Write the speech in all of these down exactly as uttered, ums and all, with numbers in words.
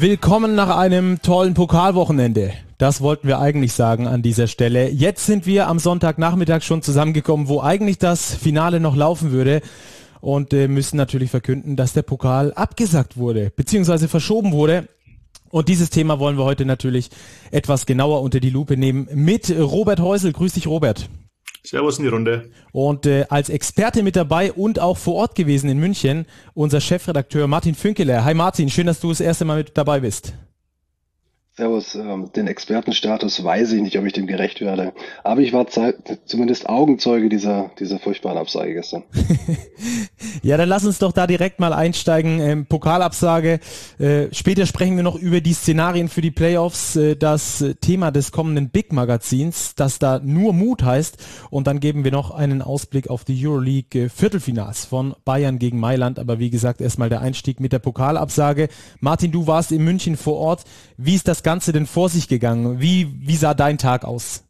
Willkommen nach einem tollen Pokalwochenende. Das wollten wir eigentlich sagen an dieser Stelle. Jetzt sind wir am Sonntagnachmittag schon zusammengekommen, wo eigentlich das Finale noch laufen würde. Und äh, müssen natürlich verkünden, dass der Pokal abgesagt wurde, beziehungsweise verschoben wurde. Und dieses Thema wollen wir heute natürlich etwas genauer unter die Lupe nehmen mit Robert Heusel. Grüß dich, Robert. Servus in die Runde. Und äh, als Experte mit dabei und auch vor Ort gewesen in München, unser Chefredakteur Martin Fünkeler. Hi Martin, schön, dass du das erste Mal mit dabei bist. Servus, ähm, den Expertenstatus weiß ich nicht, ob ich dem gerecht werde. Aber ich war ze- zumindest Augenzeuge dieser, dieser furchtbaren Absage gestern. Ja, dann lass uns doch da direkt mal einsteigen. Ähm, Pokalabsage. Äh, später sprechen wir noch über die Szenarien für die Playoffs. Äh, das Thema des kommenden Big-Magazins, das da nur Mut heißt. Und dann geben wir noch einen Ausblick auf die Euroleague äh, Viertelfinals von Bayern gegen Mailand. Aber wie gesagt, erstmal der Einstieg mit der Pokalabsage. Martin, du warst in München vor Ort. Wie ist das Ganze denn vor sich gegangen? Wie, wie sah dein Tag aus?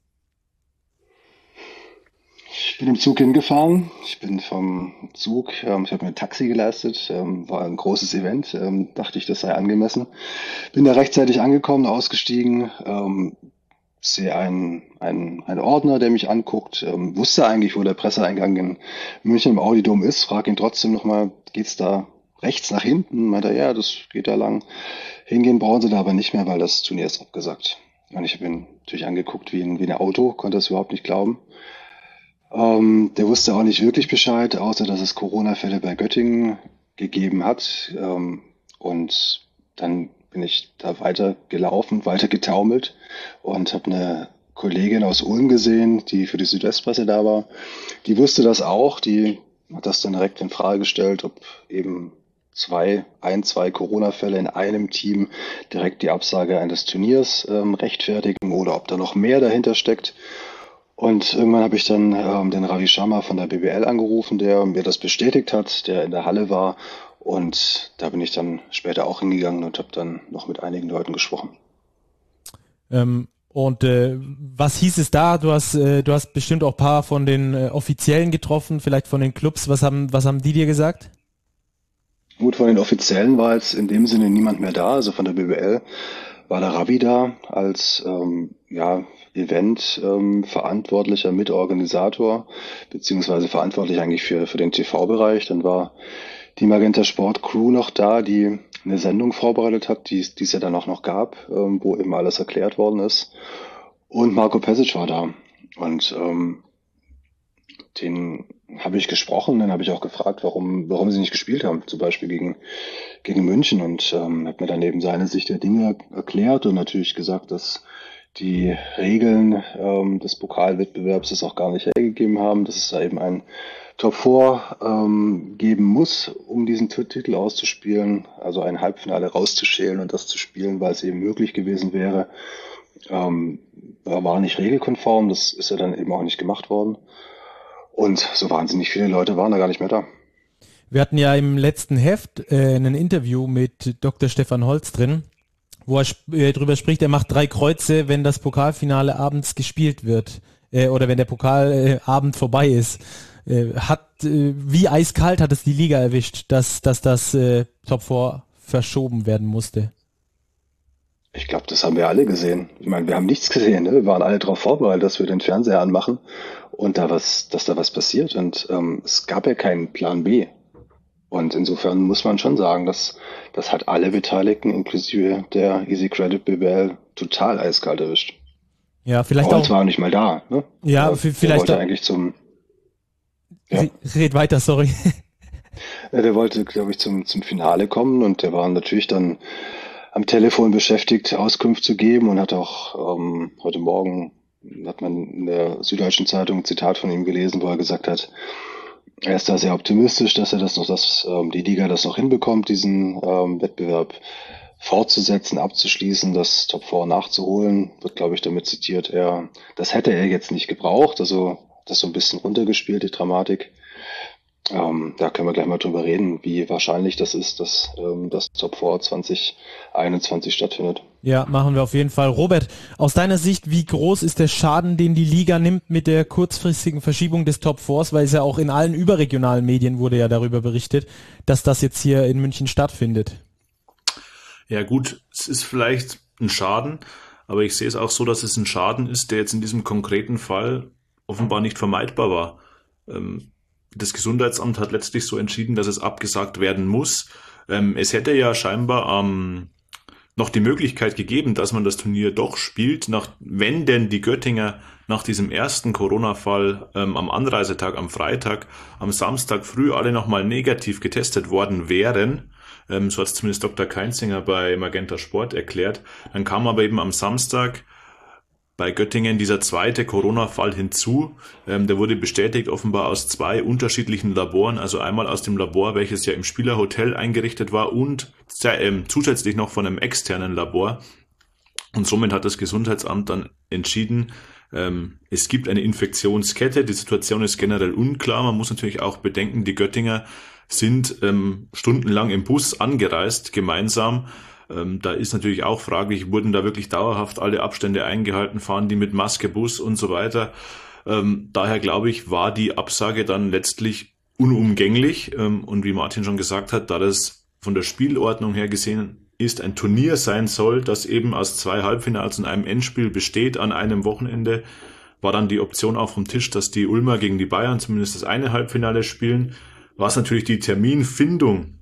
Ich bin im Zug hingefahren. Ich bin vom Zug, ähm, ich habe mir ein Taxi geleistet, ähm, war ein großes Event, ähm, dachte ich, das sei angemessen. Bin da rechtzeitig angekommen, ausgestiegen, ähm, sehe einen, einen, einen Ordner, der mich anguckt, ähm, wusste eigentlich, wo der Presseeingang in München im Audidom ist, frage ihn trotzdem nochmal, geht's da rechts nach hinten? Meint er, ja, das geht da lang. Hingehen brauchen sie da aber nicht mehr, weil das Turnier ist abgesagt. Und ich habe ihn natürlich angeguckt wie ein, wie ein Auto, konnte das überhaupt nicht glauben. Ähm, der wusste auch nicht wirklich Bescheid, außer dass es Corona-Fälle bei Göttingen gegeben hat. Ähm, und dann bin ich da weiter gelaufen, weiter getaumelt und habe eine Kollegin aus Ulm gesehen, die für die Südwestpresse da war. Die wusste das auch, die hat das dann direkt in Frage gestellt, ob eben zwei, ein, zwei Corona-Fälle in einem Team direkt die Absage eines Turniers ähm, rechtfertigen oder ob da noch mehr dahinter steckt. Und irgendwann habe ich dann ähm, den Ravi Sharma von der B B L angerufen, der mir das bestätigt hat, der in der Halle war. Und da bin ich dann später auch hingegangen und habe dann noch mit einigen Leuten gesprochen. Ähm, und äh, was hieß es da? Du hast, äh, du hast bestimmt auch ein paar von den äh, Offiziellen getroffen, vielleicht von den Clubs. Was haben, was haben die dir gesagt? Gut, von den Offiziellen war jetzt in dem Sinne niemand mehr da. Also von der B B L war der Ravi da als ähm, ja, Event-Verantwortlicher, ähm, Mitorganisator, beziehungsweise verantwortlich eigentlich für, für den T V-Bereich. Dann war die Magenta Sport Crew noch da, die eine Sendung vorbereitet hat, die, die es ja dann auch noch gab, ähm, wo eben alles erklärt worden ist. Und Marco Pesic war da. Und ähm, den habe ich gesprochen, dann habe ich auch gefragt, warum warum sie nicht gespielt haben, zum Beispiel gegen gegen München, und ähm, habe mir dann eben seine Sicht der Dinge erklärt und natürlich gesagt, dass die Regeln ähm, des Pokalwettbewerbs das auch gar nicht hergegeben haben, dass es da eben ein Top vier ähm, geben muss, um diesen T- Titel auszuspielen, also ein Halbfinale rauszuschälen und das zu spielen, weil es eben möglich gewesen wäre. Ähm, war nicht regelkonform, das ist ja dann eben auch nicht gemacht worden. Und so wahnsinnig viele Leute waren da gar nicht mehr da. Wir hatten ja im letzten Heft äh, ein Interview mit Doktor Stefan Holz drin, wo er sp- äh, drüber spricht, er macht drei Kreuze, wenn das Pokalfinale abends gespielt wird äh, oder wenn der Pokalabend äh, vorbei ist. Äh, hat äh, wie eiskalt hat es die Liga erwischt, dass, dass das äh, Top vier verschoben werden musste? Ich glaube, das haben wir alle gesehen. Ich meine, wir haben nichts gesehen, ne? Wir waren alle darauf vorbereitet, dass wir den Fernseher anmachen und da was, dass da was passiert. Und ähm, es gab ja keinen Plan B. Und insofern muss man schon sagen, dass das hat alle Beteiligten, inklusive der Easy Credit B B L, total eiskalt erwischt. Ja, vielleicht Holz auch. war nicht mal da. Ne? Ja, der, vielleicht der wollte auch. eigentlich zum. Ja. Red weiter, sorry. Der wollte, glaube ich, zum zum Finale kommen und der war natürlich dann am Telefon beschäftigt, Auskunft zu geben, und hat auch ähm, heute Morgen hat man in der Süddeutschen Zeitung ein Zitat von ihm gelesen, wo er gesagt hat, er ist da sehr optimistisch, dass er das noch, dass ähm, die Liga das noch hinbekommt, diesen ähm, Wettbewerb fortzusetzen, abzuschließen, das Top vier nachzuholen. Wird, glaube ich, damit zitiert, er, das hätte er jetzt nicht gebraucht, also das so ein bisschen runtergespielt, die Dramatik. Ähm, da können wir gleich mal drüber reden, wie wahrscheinlich das ist, dass ähm, das Top vier zwanzig einundzwanzig stattfindet. Ja, machen wir auf jeden Fall. Robert, aus deiner Sicht, wie groß ist der Schaden, den die Liga nimmt mit der kurzfristigen Verschiebung des Top vier? Weil es ja auch in allen überregionalen Medien wurde ja darüber berichtet, dass das jetzt hier in München stattfindet. Ja gut, es ist vielleicht ein Schaden, aber ich sehe es auch so, dass es ein Schaden ist, der jetzt in diesem konkreten Fall offenbar nicht vermeidbar war. Ähm, das Gesundheitsamt hat letztlich so entschieden, dass es abgesagt werden muss. Ähm, es hätte ja scheinbar ähm, noch die Möglichkeit gegeben, dass man das Turnier doch spielt, nach, wenn denn die Göttinger nach diesem ersten Corona-Fall ähm, am Anreisetag, am Freitag, am Samstag früh alle nochmal negativ getestet worden wären. Ähm, so hat es zumindest Doktor Keinzinger bei Magenta Sport erklärt. Dann kam aber eben am Samstag bei Göttingen dieser zweite Corona-Fall hinzu. Ähm, der wurde bestätigt offenbar aus zwei unterschiedlichen Laboren, also einmal aus dem Labor, welches ja im Spielerhotel eingerichtet war, und ähm, zusätzlich noch von einem externen Labor. Und somit hat das Gesundheitsamt dann entschieden, ähm, es gibt eine Infektionskette, die Situation ist generell unklar. Man muss natürlich auch bedenken, die Göttinger sind ähm, stundenlang im Bus angereist, gemeinsam. Ähm, da ist natürlich auch fraglich, wurden da wirklich dauerhaft alle Abstände eingehalten, fahren die mit Maske Bus und so weiter. Ähm, daher glaube ich, war die Absage dann letztlich unumgänglich. Ähm, und wie Martin schon gesagt hat, da das von der Spielordnung her gesehen ist, ein Turnier sein soll, das eben aus zwei Halbfinals und einem Endspiel besteht an einem Wochenende, war dann die Option auch vom Tisch, dass die Ulmer gegen die Bayern zumindest das eine Halbfinale spielen, was natürlich die Terminfindung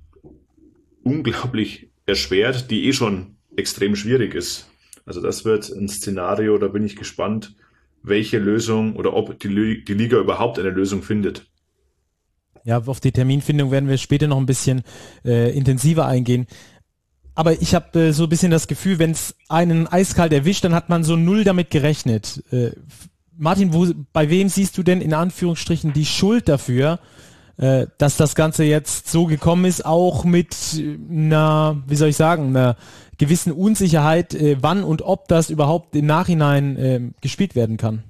unglaublich erschwert, die eh schon extrem schwierig ist. Also das wird ein Szenario, da bin ich gespannt, welche Lösung oder ob die, die Liga überhaupt eine Lösung findet. Ja, auf die Terminfindung werden wir später noch ein bisschen äh, intensiver eingehen. Aber ich habe äh, so ein bisschen das Gefühl, wenn es einen eiskalt erwischt, dann hat man so null damit gerechnet. Äh, Martin, wo, bei wem siehst du denn in Anführungsstrichen die Schuld dafür, äh, dass das Ganze jetzt so gekommen ist, auch mit einer, wie soll ich sagen, einer gewissen Unsicherheit, äh, wann und ob das überhaupt im Nachhinein äh, gespielt werden kann?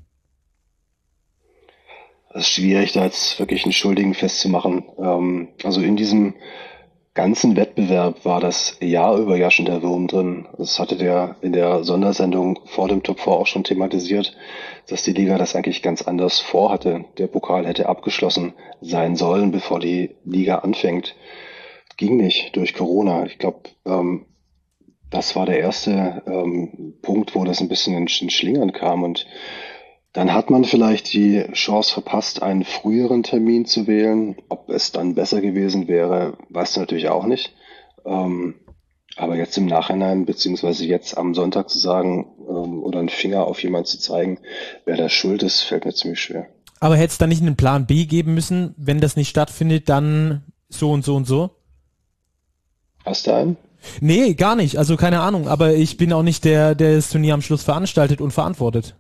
Es ist schwierig, da jetzt wirklich einen Schuldigen festzumachen. Ähm, also in diesem ganzen Wettbewerb war das Jahr über ja schon der Wurm drin. Das hatte der in der Sondersendung vor dem Top vier auch schon thematisiert, dass die Liga das eigentlich ganz anders vorhatte. Der Pokal hätte abgeschlossen sein sollen, bevor die Liga anfängt. Ging nicht durch Corona. Ich glaube, ähm, das war der erste ähm, Punkt, wo das ein bisschen in, in Schlingern kam. Und dann hat man vielleicht die Chance verpasst, einen früheren Termin zu wählen. Ob es dann besser gewesen wäre, weißt du natürlich auch nicht. Ähm, aber jetzt im Nachhinein, beziehungsweise jetzt am Sonntag zu sagen ähm, oder einen Finger auf jemanden zu zeigen, wer da schuld ist, fällt mir ziemlich schwer. Aber hätte es da nicht einen Plan B geben müssen, wenn das nicht stattfindet, dann so und so und so? Hast du einen? Nee, gar nicht. Also keine Ahnung. Aber ich bin auch nicht der, der das Turnier am Schluss veranstaltet und verantwortet.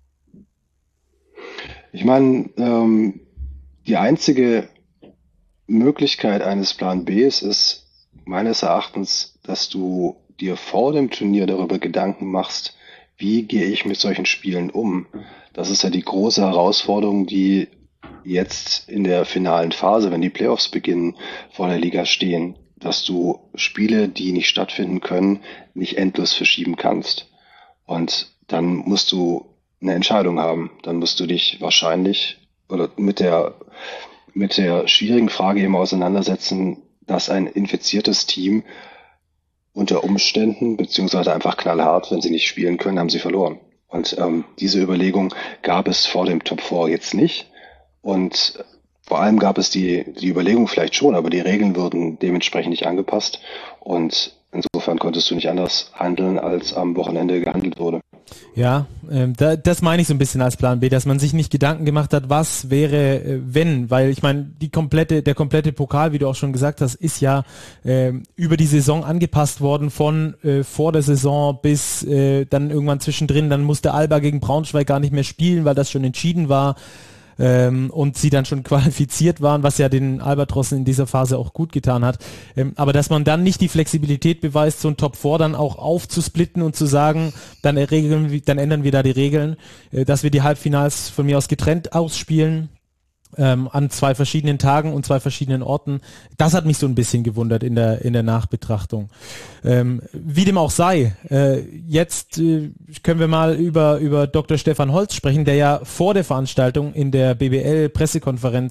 Ich meine, ähm, die einzige Möglichkeit eines Plan Bs ist meines Erachtens, dass du dir vor dem Turnier darüber Gedanken machst, wie gehe ich mit solchen Spielen um. Das ist ja die große Herausforderung, die jetzt in der finalen Phase, wenn die Playoffs beginnen, vor der Liga stehen, dass du Spiele, die nicht stattfinden können, nicht endlos verschieben kannst. Und dann musst du eine Entscheidung haben. Dann musst du dich wahrscheinlich oder mit der mit der schwierigen Frage eben auseinandersetzen, dass ein infiziertes Team unter Umständen, beziehungsweise einfach knallhart, wenn sie nicht spielen können, haben sie verloren. Und ähm, diese Überlegung gab es vor dem Top vier jetzt nicht. Und vor allem gab es die, die Überlegung vielleicht schon, aber die Regeln wurden dementsprechend nicht angepasst. Und insofern konntest du nicht anders handeln, als am Wochenende gehandelt wurde. Ja, ähm, da, das meine ich so ein bisschen als Plan B, dass man sich nicht Gedanken gemacht hat, was wäre, äh, wenn, weil ich meine, die komplette, der komplette Pokal, wie du auch schon gesagt hast, ist ja äh, über die Saison angepasst worden, von äh, vor der Saison bis äh, dann irgendwann zwischendrin, dann musste Alba gegen Braunschweig gar nicht mehr spielen, weil das schon entschieden war. Ähm, und sie dann schon qualifiziert waren, was ja den Albatrossen in dieser Phase auch gut getan hat. Ähm, aber dass man dann nicht die Flexibilität beweist, so ein Top vier dann auch aufzusplitten und zu sagen, dann, regeln, dann ändern wir da die Regeln, äh, dass wir die Halbfinals von mir aus getrennt ausspielen, ähm, an zwei verschiedenen Tagen und zwei verschiedenen Orten. Das hat mich so ein bisschen gewundert in der in der Nachbetrachtung. Ähm, wie dem auch sei, äh, jetzt äh, können wir mal über über Doktor Stefan Holz sprechen, der ja vor der Veranstaltung in der B B L-Pressekonferenz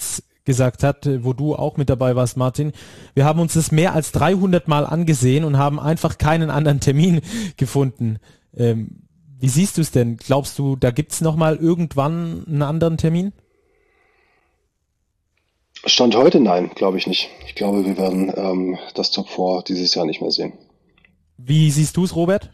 gesagt hat, wo du auch mit dabei warst, Martin. Wir haben uns das mehr als dreihundert Mal angesehen und haben einfach keinen anderen Termin gefunden. Ähm, wie siehst du es denn? Glaubst du, da gibt's noch mal irgendwann einen anderen Termin? Stand heute nein, glaube ich nicht. Ich glaube, wir werden ähm, das Top vier dieses Jahr nicht mehr sehen. Wie siehst du es, Robert?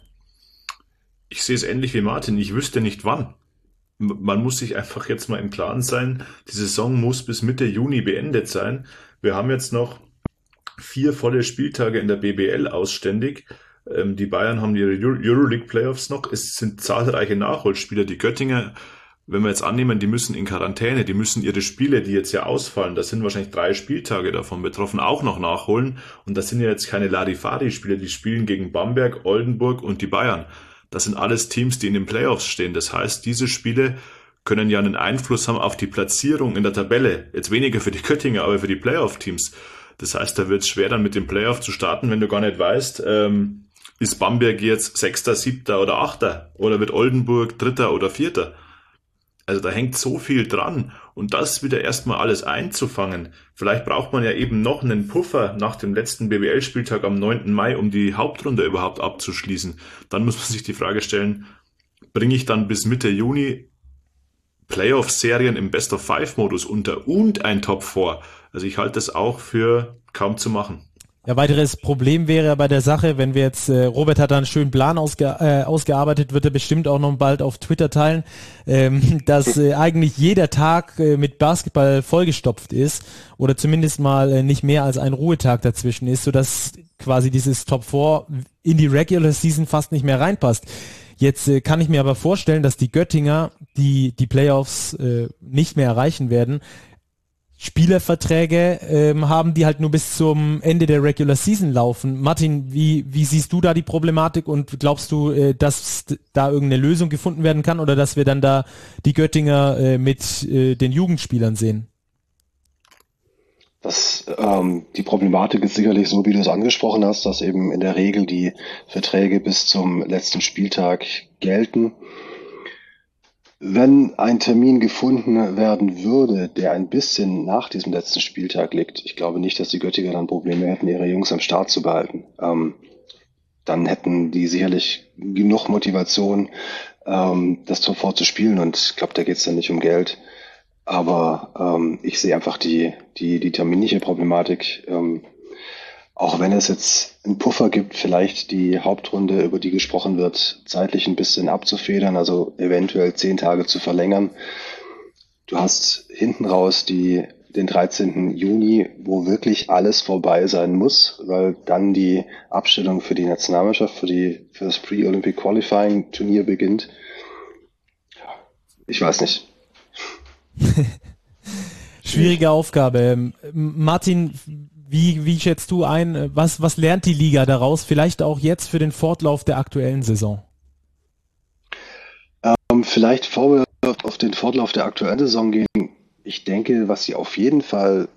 Ich sehe es ähnlich wie Martin. Ich wüsste nicht wann. Man muss sich einfach jetzt mal im Klaren sein, die Saison muss bis Mitte Juni beendet sein. Wir haben jetzt noch vier volle Spieltage in der B B L ausständig. Die Bayern haben ihre Euroleague Playoffs noch. Es sind zahlreiche Nachholspieler. Die Göttinger, wenn wir jetzt annehmen, die müssen in Quarantäne, die müssen ihre Spiele, die jetzt ja ausfallen, da sind wahrscheinlich drei Spieltage davon betroffen, auch noch nachholen. Und das sind ja jetzt keine Larifari-Spieler, die spielen gegen Bamberg, Oldenburg und die Bayern. Das sind alles Teams, die in den Playoffs stehen. Das heißt, diese Spiele können ja einen Einfluss haben auf die Platzierung in der Tabelle. Jetzt weniger für die Göttinger, aber für die Playoff-Teams. Das heißt, da wird es schwer, dann mit dem Playoff zu starten, wenn du gar nicht weißt, ähm, ist Bamberg jetzt Sechster, Siebter oder Achter? Oder wird Oldenburg Dritter oder Vierter? Also da hängt so viel dran. Und das wieder erstmal alles einzufangen. Vielleicht braucht man ja eben noch einen Puffer nach dem letzten B B L-Spieltag am neunten Mai, um die Hauptrunde überhaupt abzuschließen. Dann muss man sich die Frage stellen, bringe ich dann bis Mitte Juni Playoff-Serien im Best-of-Five-Modus unter und ein Top vier? Also ich halte das auch für kaum zu machen. Ja, weiteres Problem wäre bei der Sache, wenn wir jetzt, äh, Robert hat da einen schönen Plan ausge, äh, ausgearbeitet, wird er bestimmt auch noch bald auf Twitter teilen, ähm, dass äh, eigentlich jeder Tag äh, mit Basketball vollgestopft ist oder zumindest mal äh, nicht mehr als ein Ruhetag dazwischen ist, sodass quasi dieses Top vier in die Regular Season fast nicht mehr reinpasst. Jetzt äh, kann ich mir aber vorstellen, dass die Göttinger, die die Playoffs äh, nicht mehr erreichen werden, Spielerverträge ähm, haben, die halt nur bis zum Ende der Regular Season laufen. Martin, wie wie siehst du da die Problematik und glaubst du, äh, dass da irgendeine Lösung gefunden werden kann oder dass wir dann da die Göttinger äh, mit äh, den Jugendspielern sehen? Das, ähm, die Problematik ist sicherlich so, wie du es angesprochen hast, dass eben in der Regel die Verträge bis zum letzten Spieltag gelten. Wenn ein Termin gefunden werden würde, der ein bisschen nach diesem letzten Spieltag liegt, ich glaube nicht, dass die Göttinger dann Probleme hätten, ihre Jungs am Start zu behalten. Ähm, dann hätten die sicherlich genug Motivation, ähm, das sofort zu spielen. Und ich glaube, da geht es dann nicht um Geld. Aber ähm, ich sehe einfach die, die, die terminliche Problematik. Ähm, auch wenn es jetzt einen Puffer gibt, vielleicht die Hauptrunde, über die gesprochen wird, zeitlich ein bisschen abzufedern, also eventuell zehn Tage zu verlängern. Du hast hinten raus die, den dreizehnten Juni, wo wirklich alles vorbei sein muss, weil dann die Abstellung für die Nationalmannschaft, für die, für das Pre-Olympic Qualifying Turnier beginnt. Ich weiß nicht. Schwierige Aufgabe. Martin, wie, wie schätzt du ein, was, was lernt die Liga daraus, vielleicht auch jetzt für den Fortlauf der aktuellen Saison? Ähm, vielleicht bevor wir auf den Fortlauf der aktuellen Saison gehen, ich denke, was sie auf jeden Fall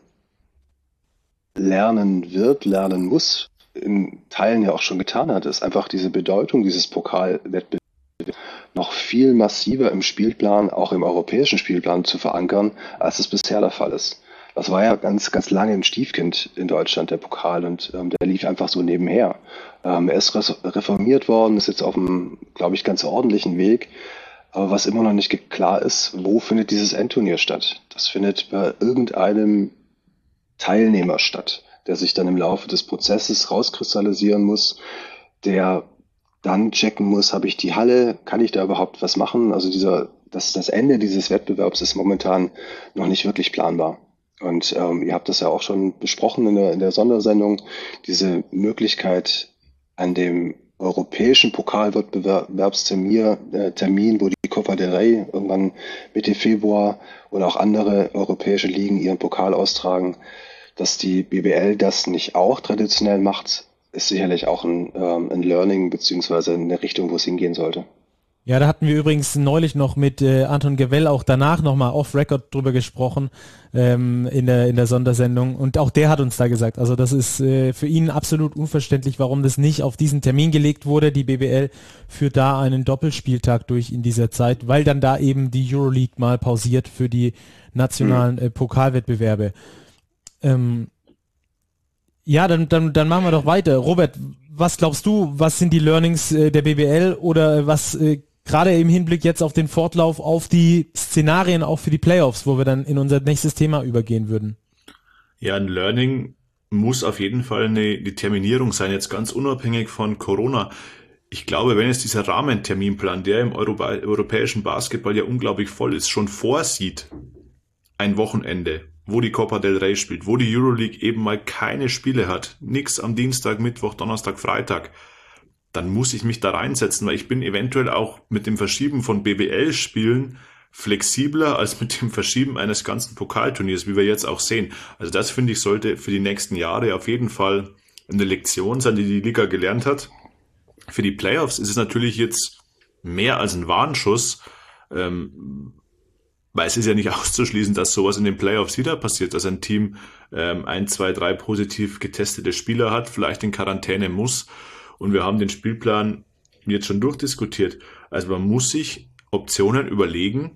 lernen wird, lernen muss, in Teilen ja auch schon getan hat, ist einfach diese Bedeutung dieses Pokalwettbewerbs noch viel massiver im Spielplan, auch im europäischen Spielplan zu verankern, als es bisher der Fall ist. Das war ja ganz, ganz lange ein Stiefkind in Deutschland, der Pokal, und ähm, der lief einfach so nebenher. Ähm, er ist reformiert worden, ist jetzt auf einem, glaube ich, ganz ordentlichen Weg. Aber was immer noch nicht klar ist, wo findet dieses Endturnier statt? Das findet bei irgendeinem Teilnehmer statt, der sich dann im Laufe des Prozesses rauskristallisieren muss, der dann checken muss, habe ich die Halle, kann ich da überhaupt was machen? Also dieser, das, das Ende dieses Wettbewerbs ist momentan noch nicht wirklich planbar. Und ähm, ihr habt das ja auch schon besprochen in der, in der Sondersendung, diese Möglichkeit an dem europäischen Pokalwettbewerbstermin, äh, Termin, wo die Copa del Rey irgendwann Mitte Februar und auch andere europäische Ligen ihren Pokal austragen, dass die B B L das nicht auch traditionell macht, ist sicherlich auch ein, ähm, ein Learning beziehungsweise eine Richtung, wo es hingehen sollte. Ja, da hatten wir übrigens neulich noch mit äh, Anton Gewell auch danach nochmal off-Record drüber gesprochen ähm, in der in der Sondersendung und auch der hat uns da gesagt, also das ist äh, für ihn absolut unverständlich, warum das nicht auf diesen Termin gelegt wurde. Die B B L führt da einen Doppelspieltag durch in dieser Zeit, weil dann da eben die Euroleague mal pausiert für die nationalen äh, Pokalwettbewerbe. Ähm, ja, dann, dann, dann machen wir doch weiter. Robert, was glaubst du, was sind die Learnings äh, der B B L oder was äh, gerade im Hinblick jetzt auf den Fortlauf, auf die Szenarien auch für die Playoffs, wo wir dann in unser nächstes Thema übergehen würden? Ja, ein Learning muss auf jeden Fall eine, die Terminierung sein, jetzt ganz unabhängig von Corona. Ich glaube, wenn jetzt dieser Rahmenterminplan, der im Europa, europäischen Basketball ja unglaublich voll ist, schon vorsieht, ein Wochenende, wo die Copa del Rey spielt, wo die Euroleague eben mal keine Spiele hat, nix am Dienstag, Mittwoch, Donnerstag, Freitag, dann muss ich mich da reinsetzen, weil ich bin eventuell auch mit dem Verschieben von B B L-Spielen flexibler als mit dem Verschieben eines ganzen Pokalturniers, wie wir jetzt auch sehen. Also das, finde ich, sollte für die nächsten Jahre auf jeden Fall eine Lektion sein, die die Liga gelernt hat. Für die Playoffs ist es natürlich jetzt mehr als ein Warnschuss, ähm, weil es ist ja nicht auszuschließen, dass sowas in den Playoffs wieder passiert, dass ein Team ähm, ein, zwei, drei positiv getestete Spieler hat, vielleicht in Quarantäne muss. Und wir haben den Spielplan jetzt schon durchdiskutiert. Also man muss sich Optionen überlegen,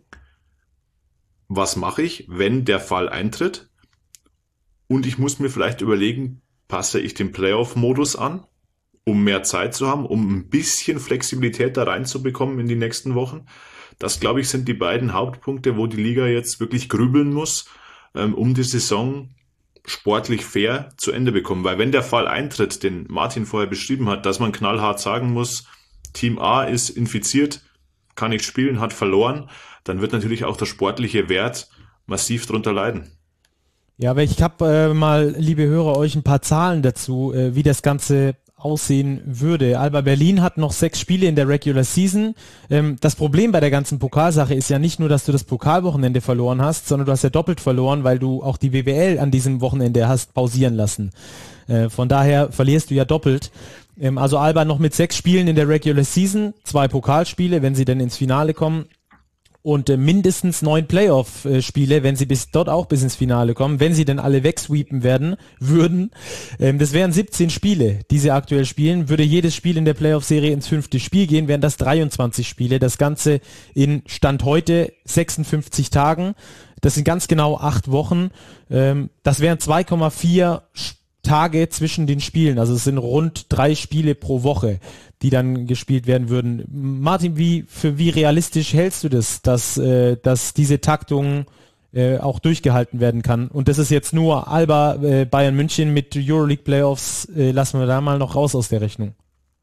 was mache ich, wenn der Fall eintritt. Und ich muss mir vielleicht überlegen, passe ich den Playoff-Modus an, um mehr Zeit zu haben, um ein bisschen Flexibilität da reinzubekommen in die nächsten Wochen. Das, glaube ich, sind die beiden Hauptpunkte, wo die Liga jetzt wirklich grübeln muss, um die Saison sportlich fair zu Ende bekommen. Weil wenn der Fall eintritt, den Martin vorher beschrieben hat, dass man knallhart sagen muss, Team A ist infiziert, kann nicht spielen, hat verloren, dann wird natürlich auch der sportliche Wert massiv drunter leiden. Ja, aber ich habe äh, mal, liebe Hörer, euch ein paar Zahlen dazu, äh, wie das Ganze aussehen würde. Alba Berlin hat noch sechs Spiele in der Regular Season. Ähm, das Problem bei der ganzen Pokalsache ist ja nicht nur, dass du das Pokalwochenende verloren hast, sondern du hast ja doppelt verloren, weil du auch die B B L an diesem Wochenende hast pausieren lassen. Äh, von daher verlierst du ja doppelt. Ähm, also Alba noch mit sechs Spielen in der Regular Season, zwei Pokalspiele, wenn sie denn ins Finale kommen. Und äh, mindestens neun Playoff-Spiele, wenn sie bis dort auch bis ins Finale kommen, wenn sie denn alle wegsweepen werden, würden. Ähm, das wären siebzehn Spiele, die sie aktuell spielen. Würde jedes Spiel in der Playoff-Serie ins fünfte Spiel gehen, wären das dreiundzwanzig Spiele. Das Ganze in Stand heute sechsundfünfzig Tagen. Das sind ganz genau acht Wochen. Ähm, das wären zwei Komma vier Tage zwischen den Spielen. Also es sind rund drei Spiele pro Woche, die dann gespielt werden würden. Martin, wie für wie realistisch hältst du das, dass, äh, dass diese Taktung äh, auch durchgehalten werden kann? Und das ist jetzt nur Alba, äh, Bayern München mit Euroleague Playoffs, äh, lassen wir da mal noch raus aus der Rechnung.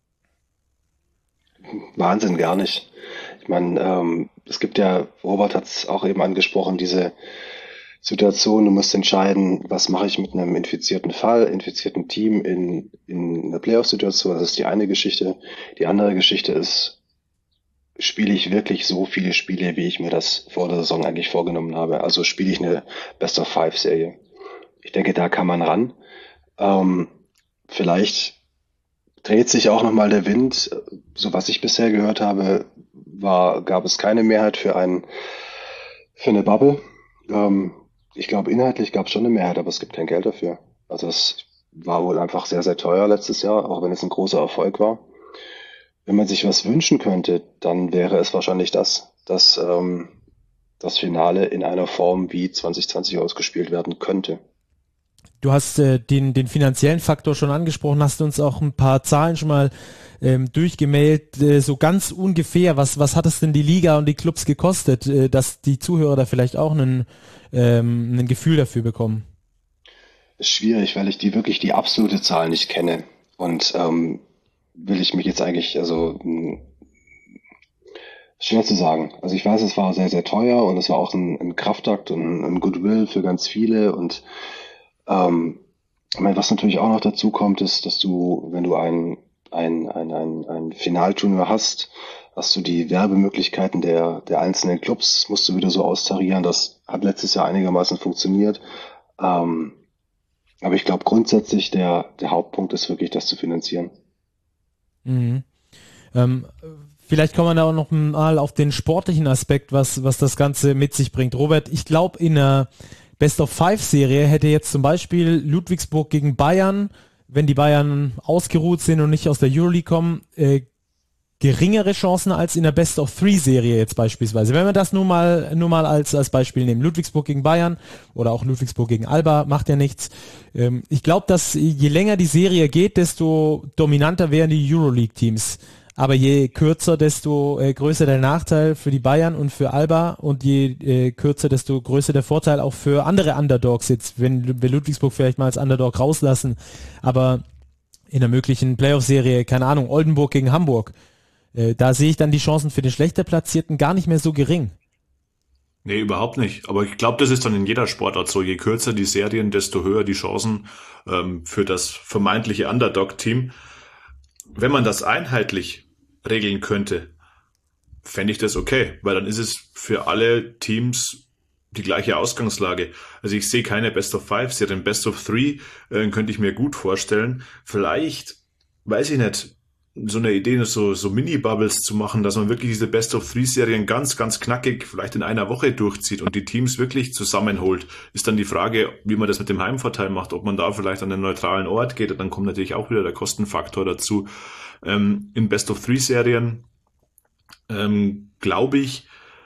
Wahnsinn, gar nicht. Ich meine, ähm, es gibt ja, Robert hat es auch eben angesprochen, diese Situation, du musst entscheiden, was mache ich mit einem infizierten Fall, infizierten Team in, in einer Playoff-Situation. Das ist die eine Geschichte. Die andere Geschichte ist, spiele ich wirklich so viele Spiele, wie ich mir das vor der Saison eigentlich vorgenommen habe? Also spiele ich eine Best-of-Five-Serie? Ich denke, da kann man ran. Ähm, vielleicht dreht sich auch nochmal der Wind. So was ich bisher gehört habe, war, gab es keine Mehrheit für, ein, für eine Bubble. Ähm, Ich glaube, inhaltlich gab es schon eine Mehrheit, aber es gibt kein Geld dafür. Also es war wohl einfach sehr, sehr teuer letztes Jahr, auch wenn es ein großer Erfolg war. Wenn man sich was wünschen könnte, dann wäre es wahrscheinlich das, dass ähm, das Finale in einer Form wie zwanzig zwanzig ausgespielt werden könnte. Du hast äh, den, den finanziellen Faktor schon angesprochen, hast uns auch ein paar Zahlen schon mal ähm, durchgemailt, äh, so ganz ungefähr, was, was hat es denn die Liga und die Clubs gekostet, äh, dass die Zuhörer da vielleicht auch einen, ähm, ein Gefühl dafür bekommen? Ist schwierig, weil ich die wirklich die absolute Zahl nicht kenne. Und ähm, will ich mich jetzt eigentlich, also mh, schwer zu sagen. Also ich weiß, es war sehr, sehr teuer und es war auch ein, ein Kraftakt und ein Goodwill für ganz viele und Ähm, ich meine, was natürlich auch noch dazu kommt, ist, dass du, wenn du ein, ein, ein, ein, ein Finalturnier hast, hast du die Werbemöglichkeiten der, der einzelnen Clubs, musst du wieder so austarieren. Das hat letztes Jahr einigermaßen funktioniert. Ähm, aber ich glaube grundsätzlich, der, der Hauptpunkt ist wirklich, das zu finanzieren. Mhm. Ähm, vielleicht kommen wir da auch noch mal auf den sportlichen Aspekt, was, was das Ganze mit sich bringt. Robert, ich glaube, in einer Best-of-Five-Serie hätte jetzt zum Beispiel Ludwigsburg gegen Bayern, wenn die Bayern ausgeruht sind und nicht aus der Euroleague kommen, äh, geringere Chancen als in der Best-of-Three-Serie jetzt beispielsweise. Wenn wir das nur mal, nur mal als, als Beispiel nehmen. Ludwigsburg gegen Bayern oder auch Ludwigsburg gegen Alba, macht ja nichts. Ähm, ich glaube, dass je länger die Serie geht, desto dominanter wären die Euroleague-Teams. Aber je kürzer, desto äh, größer der Nachteil für die Bayern und für Alba und je äh, kürzer, desto größer der Vorteil auch für andere Underdogs jetzt, wenn wir Ludwigsburg vielleicht mal als Underdog rauslassen. Aber in einer möglichen Playoff-Serie, keine Ahnung, Oldenburg gegen Hamburg, da sehe ich dann die Chancen für den schlechter Platzierten gar nicht mehr so gering. Nee, überhaupt nicht. Aber ich glaube, das ist dann in jeder Sportart so. Je kürzer die Serien, desto höher die Chancen ähm, für das vermeintliche Underdog-Team. Wenn man das einheitlich regeln könnte, fände ich das okay, weil dann ist es für alle Teams die gleiche Ausgangslage. Also ich sehe keine Best-of-Five-Serien. Best-of-Three äh, könnte ich mir gut vorstellen. Vielleicht, weiß ich nicht, so eine Idee, so, so Mini-Bubbles zu machen, dass man wirklich diese Best-of-Three-Serien ganz, ganz knackig vielleicht in einer Woche durchzieht und die Teams wirklich zusammenholt, ist dann die Frage, wie man das mit dem Heimvorteil macht, ob man da vielleicht an einen neutralen Ort geht, und dann kommt natürlich auch wieder der Kostenfaktor dazu. Ähm, in Best-of-Three-Serien, ähm, glaube ich,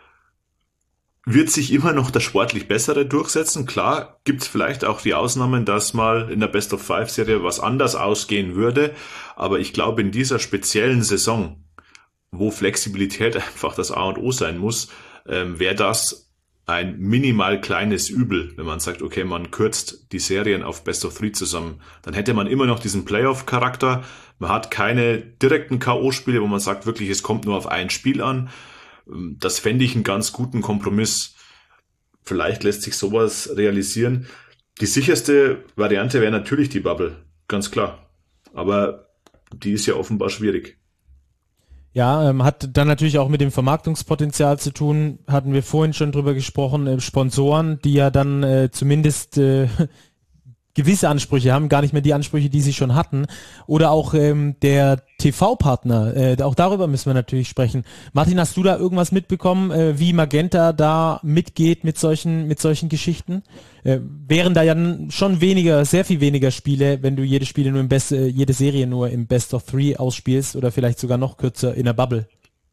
wird sich immer noch das sportlich Bessere durchsetzen. Klar, gibt es vielleicht auch die Ausnahmen, dass mal in der Best-of-Five-Serie was anders ausgehen würde. Aber ich glaube, in dieser speziellen Saison, wo Flexibilität einfach das A und O sein muss, ähm, wäre das ein minimal kleines Übel, wenn man sagt, okay, man kürzt die Serien auf Best-of-Three zusammen. Dann hätte man immer noch diesen Playoff-Charakter. Man hat keine direkten K O-Spiele, wo man sagt, wirklich, es kommt nur auf ein Spiel an. Das fände ich einen ganz guten Kompromiss. Vielleicht lässt sich sowas realisieren. Die sicherste Variante wäre natürlich die Bubble, ganz klar. Aber die ist ja offenbar schwierig. Ja, ähm, hat dann natürlich auch mit dem Vermarktungspotenzial zu tun. Hatten wir vorhin schon drüber gesprochen. Äh, Sponsoren, die ja dann äh, zumindest äh, gewisse Ansprüche haben, gar nicht mehr die Ansprüche, die sie schon hatten. Oder auch ähm, der T V-Partner, äh, auch darüber müssen wir natürlich sprechen. Martin, hast du da irgendwas mitbekommen, äh, wie Magenta da mitgeht mit solchen mit solchen Geschichten? Äh, wären da ja schon weniger, sehr viel weniger Spiele, wenn du jede Spiele nur im Best, äh, jede Serie nur im Best of Three ausspielst oder vielleicht sogar noch kürzer in der Bubble.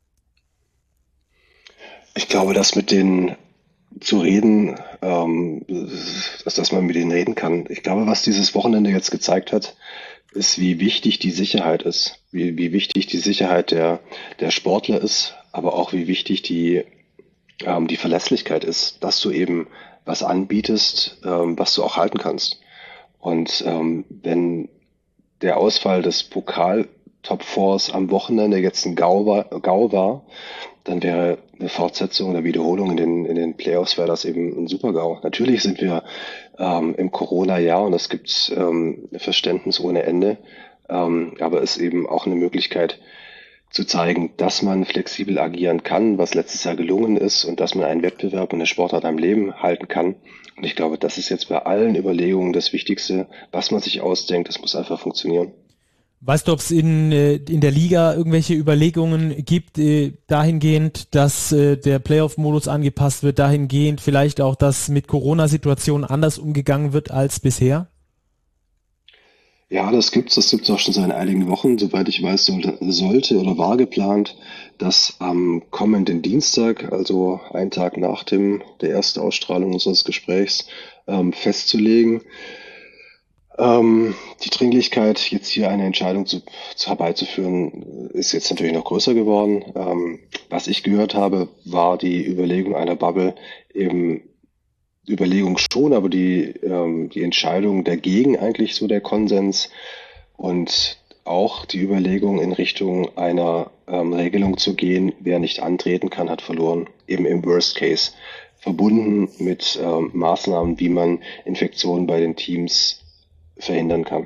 Ich glaube, dass mit den zu reden, ähm, dass, dass man mit denen reden kann. Ich glaube, was dieses Wochenende jetzt gezeigt hat, ist, wie wichtig die Sicherheit ist, wie, wie wichtig die Sicherheit der, der Sportler ist, aber auch wie wichtig die, ähm, die Verlässlichkeit ist, dass du eben was anbietest, ähm, was du auch halten kannst. Und ähm, wenn der Ausfall des Pokal-Top Fours am Wochenende jetzt ein GAU war, GAU war, dann wäre eine Fortsetzung oder Wiederholung in den, in den Playoffs, wäre das eben ein Super-GAU. Natürlich sind wir ähm, im Corona-Jahr und es gibt ähm, Verständnis ohne Ende, ähm, aber es ist eben auch eine Möglichkeit zu zeigen, dass man flexibel agieren kann, was letztes Jahr gelungen ist, und dass man einen Wettbewerb und eine Sportart am Leben halten kann. Und ich glaube, das ist jetzt bei allen Überlegungen das Wichtigste, was man sich ausdenkt, das muss einfach funktionieren. Weißt du, ob es in, in der Liga irgendwelche Überlegungen gibt, äh, dahingehend, dass äh, der Playoff-Modus angepasst wird, dahingehend vielleicht auch, dass mit Corona-Situationen anders umgegangen wird als bisher? Ja, das gibt's. Das gibt's auch schon seit einigen Wochen. Soweit ich weiß, sollte, sollte oder war geplant, dass am kommenden Dienstag, also einen Tag nach dem der ersten Ausstrahlung unseres Gesprächs, ähm, festzulegen. Ähm, die Dringlichkeit, jetzt hier eine Entscheidung zu, zu herbeizuführen, ist jetzt natürlich noch größer geworden. Ähm, was ich gehört habe, war die Überlegung einer Bubble eben Überlegung schon, aber die, ähm, die Entscheidung dagegen eigentlich so der Konsens, und auch die Überlegung in Richtung einer ähm, Regelung zu gehen, wer nicht antreten kann, hat verloren, eben im Worst Case, verbunden mit ähm, Maßnahmen, wie man Infektionen bei den Teams verhindern kann.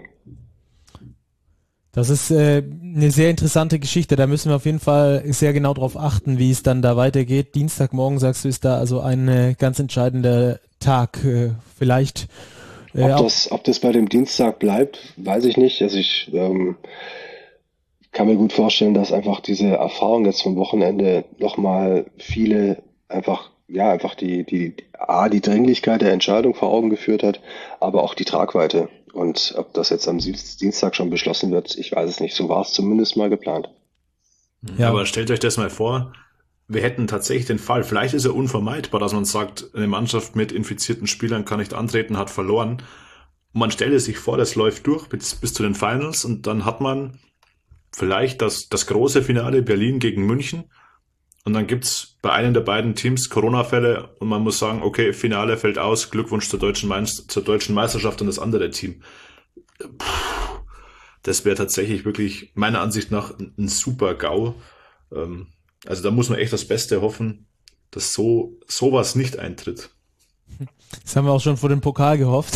Das ist äh, eine sehr interessante Geschichte. Da müssen wir auf jeden Fall sehr genau drauf achten, wie es dann da weitergeht. Dienstagmorgen, sagst du, ist da also ein äh, ganz entscheidender Tag. Äh, vielleicht. Äh, ob, das, ob das bei dem Dienstag bleibt, weiß ich nicht. Also ich ähm, kann mir gut vorstellen, dass einfach diese Erfahrung jetzt vom Wochenende nochmal viele einfach, ja, einfach die, die, A, die Dringlichkeit der Entscheidung vor Augen geführt hat, aber auch die Tragweite. Und ob das jetzt am Dienstag schon beschlossen wird, ich weiß es nicht. So war es zumindest mal geplant. Ja. Aber stellt euch das mal vor, wir hätten tatsächlich den Fall, vielleicht ist er unvermeidbar, dass man sagt, eine Mannschaft mit infizierten Spielern kann nicht antreten, hat verloren. Und man stelle sich vor, das läuft durch bis, bis zu den Finals und dann hat man vielleicht das, das große Finale Berlin gegen München und dann gibt's bei einem der beiden Teams Corona-Fälle und man muss sagen, okay, Finale fällt aus, Glückwunsch zur deutschen, Meister, zur deutschen Meisterschaft und das andere Team. Puh, das wäre tatsächlich wirklich meiner Ansicht nach ein super GAU. Also da muss man echt das Beste hoffen, dass so sowas nicht eintritt. Das haben wir auch schon vor dem Pokal gehofft.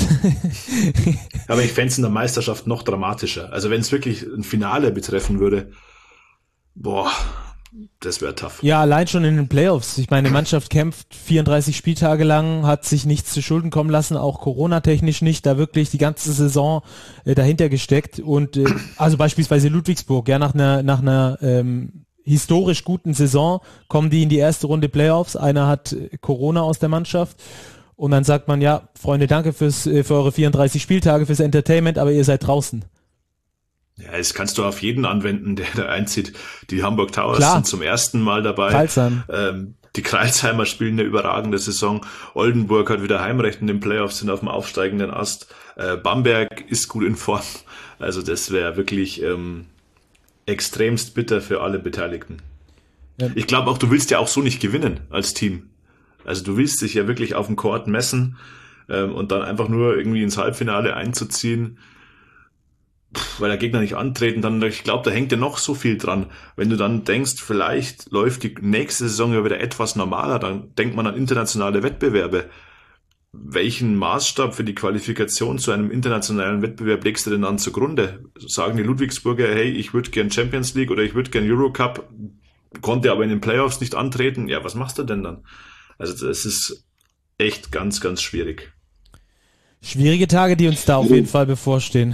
Aber ich fände es in der Meisterschaft noch dramatischer. Also wenn es wirklich ein Finale betreffen würde, boah, das wäre tough. Ja, allein schon in den Playoffs. Ich meine, die Mannschaft kämpft vierunddreißig Spieltage lang, hat sich nichts zu Schulden kommen lassen, auch Corona-technisch nicht, da wirklich die ganze Saison äh, dahinter gesteckt. Und äh, also beispielsweise Ludwigsburg, ja, nach einer nach einer ähm, historisch guten Saison kommen die in die erste Runde Playoffs. Einer hat äh, Corona aus der Mannschaft. Und dann sagt man, ja, Freunde, danke fürs, für eure vierunddreißig Spieltage, fürs Entertainment, aber ihr seid draußen. Ja, das kannst du auf jeden anwenden, der da einzieht. Die Hamburg Towers Klar. sind zum ersten Mal dabei. Kreilsheim. Ähm, die Kreilsheimer spielen eine überragende Saison. Oldenburg hat wieder Heimrecht in den Playoffs, sind auf dem aufsteigenden Ast. Äh, Bamberg ist gut in Form. Also das wäre wirklich ähm, extremst bitter für alle Beteiligten. Ja. Ich glaube auch, du willst ja auch so nicht gewinnen als Team. Also du willst dich ja wirklich auf dem Court messen ähm, und dann einfach nur irgendwie ins Halbfinale einzuziehen, pff, weil der Gegner nicht antreten, dann, ich glaube, da hängt ja noch so viel dran. Wenn du dann denkst, vielleicht läuft die nächste Saison ja wieder etwas normaler, dann denkt man an internationale Wettbewerbe. Welchen Maßstab für die Qualifikation zu einem internationalen Wettbewerb legst du denn dann zugrunde? Sagen die Ludwigsburger, hey, ich würde gern Champions League oder ich würde gern Eurocup, konnte aber in den Playoffs nicht antreten. Ja, was machst du denn dann? Also das ist echt ganz, ganz schwierig. Schwierige Tage, die uns da auf jeden Fall bevorstehen.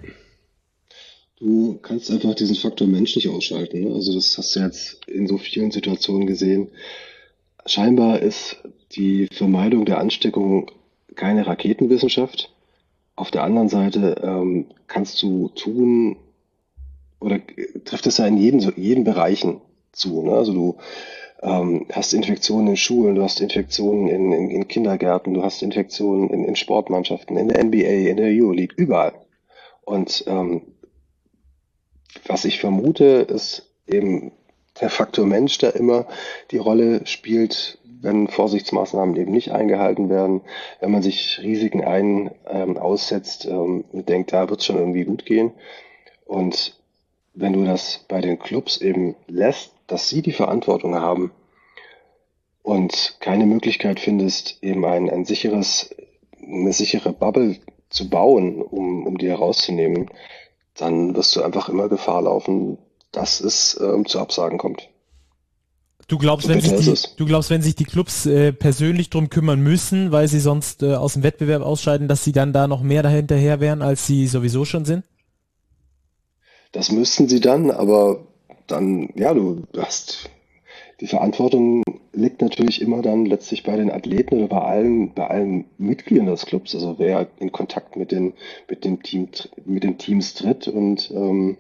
Du kannst einfach diesen Faktor Mensch nicht ausschalten. Ne? Also das hast du jetzt in so vielen Situationen gesehen. Scheinbar ist die Vermeidung der Ansteckung keine Raketenwissenschaft. Auf der anderen Seite ähm, kannst du tun oder trifft es ja in jedem, jedem Bereichen zu. Ne? Also du ähm, hast Infektionen in Schulen, du hast Infektionen in, in, in Kindergärten, du hast Infektionen in, in Sportmannschaften, in der N B A, in der Euroleague, überall. Und ähm, was ich vermute, ist eben der Faktor Mensch, der immer die Rolle spielt, wenn Vorsichtsmaßnahmen eben nicht eingehalten werden, wenn man sich Risiken ein, ähm, aussetzt ähm, und denkt, da wird es schon irgendwie gut gehen. Und wenn du das bei den Clubs eben lässt, dass sie die Verantwortung haben und keine Möglichkeit findest, eben ein, ein sicheres, eine sichere Bubble zu bauen, um, um die herauszunehmen, dann wirst du einfach immer Gefahr laufen, dass es ähm, zu Absagen kommt. Du glaubst, wenn sich die, du glaubst, wenn sich die Clubs äh, persönlich drum kümmern müssen, weil sie sonst äh, aus dem Wettbewerb ausscheiden, dass sie dann da noch mehr dahinterher wären, als sie sowieso schon sind? Das müssten sie dann, aber dann, ja, du hast, die Verantwortung liegt natürlich immer dann letztlich bei den Athleten oder bei allen, bei allen Mitgliedern des Clubs, also wer in Kontakt mit den, mit dem Team, mit den Teams tritt und ähm,